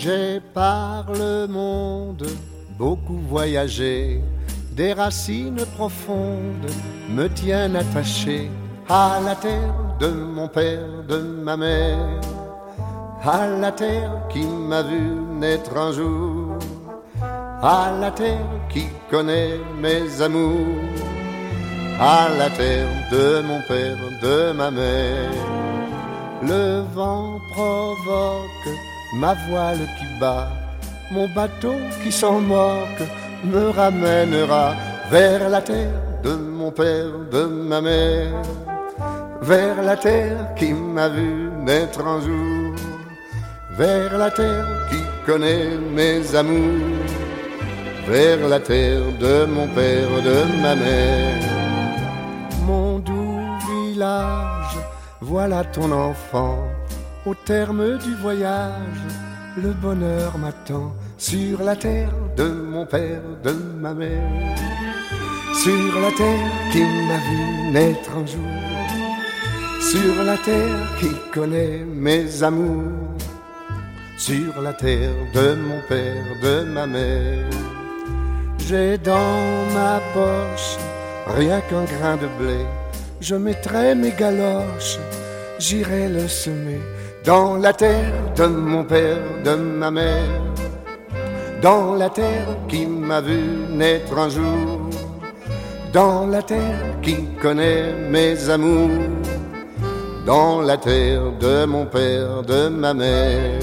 J'ai par le monde beaucoup voyagé, des racines profondes me tiennent attaché à la terre de mon père, de ma mère, à la terre qui m'a vu naître un jour, à la terre qui connaît mes amours, à la terre de mon père, de ma mère. Le vent provoque ma voile qui bat, mon bateau qui s'en moque me ramènera vers la terre de mon père, de ma mère, vers la terre qui m'a vu naître un jour, vers la terre qui connaît mes amours, vers la terre de mon père, de ma mère. Mon doux village, voilà ton enfant, au terme du voyage, le bonheur m'attend sur la terre de mon père, de ma mère, sur la terre qui m'a vu naître un jour, sur la terre qui connaît mes amours, sur la terre de mon père, de ma mère. J'ai dans ma poche rien qu'un grain de blé, je mettrai mes galoches, j'irai le semer dans la terre de mon père, de ma mère, dans la terre qui m'a vu naître un jour, dans la terre qui connaît mes amours, dans la terre de mon père, de ma mère.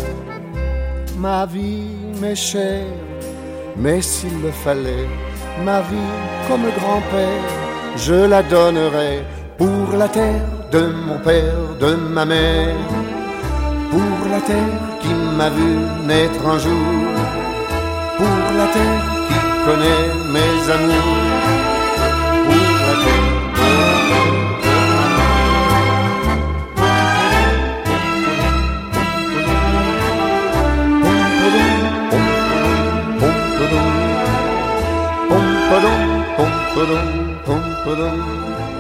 Ma vie m'est chère, mais s'il le fallait, ma vie comme grand-père, je la donnerais pour la terre de mon père, de ma mère, pour la terre qui m'a vu naître un jour, pour la terre qui connaît mes amours, pour la terre de mon pom, pom, pom, pom, pom, pom, pom, pom.